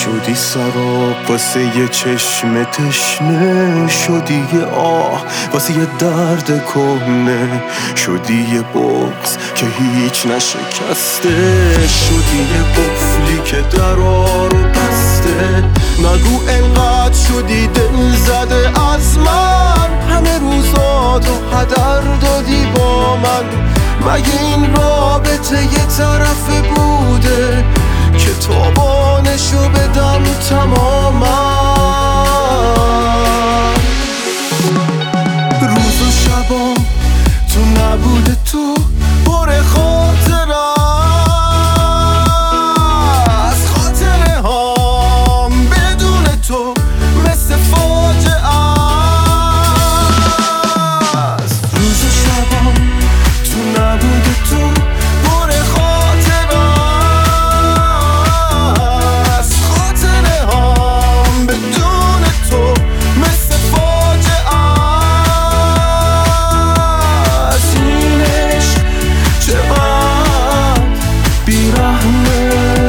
شدی سراب واسه یه چشم تشنه، شدی یه آه واسه یه درد کهنه، شدی یه بغض که هیچ نشکسته، شدی یه قفلی که درا رو بسته. نگو انقدر شدی دل زده از من، همه روزاتو هدر دادی با من. مگه این رابطه یه طرفه بوده که تابانشو بدم تماما؟ روز و شبام تو نبوده تو پر خاطر از خاطره هام بدون تو مثل فاجعه است. روز و شبام تو نبوده تو پر خاطر از خاطره هام بدون تو مثل فاجعه است. این عشق چقدر بیرحمه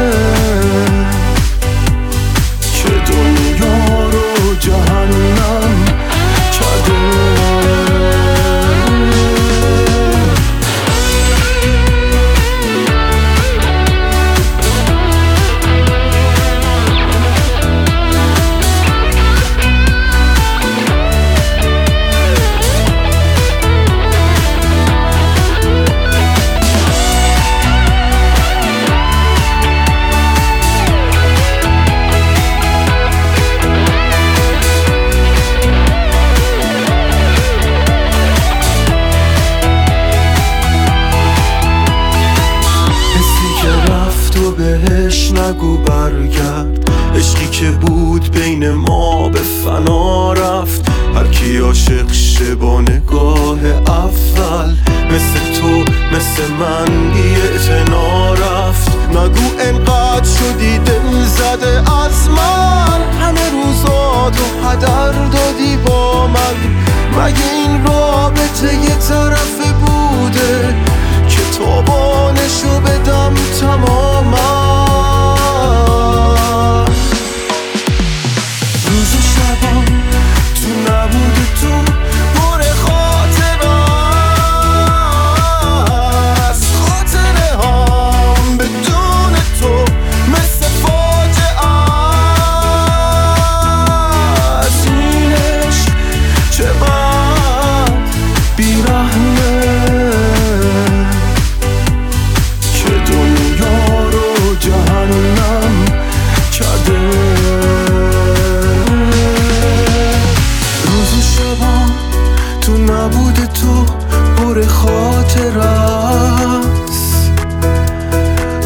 که دنیا رو جهنم کرده. بهش نگو برگرد، عشقی که بود بین ما به فنا رفت. هر کی عاشق شه با نگاه اول، مثل تو مثل من بی اعتنا رفت. نگو انقدر شدی دل زده از من، همه روزاتو هدر دادی با من. مگه این رابطه یه طرفه بوده که تابانشو بدم تماما؟ روز و شبام تو نبوده تو پر خاطر از خاطره هام بدون تو مثل فاجعه است. این عشق چقدر بیرحمه که دنیا رو جهنم کرده. روز و شبام تو نبوده تو پر خاطر است،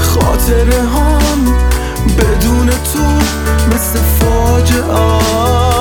خاطره هام بدون تو مثل فاجعه.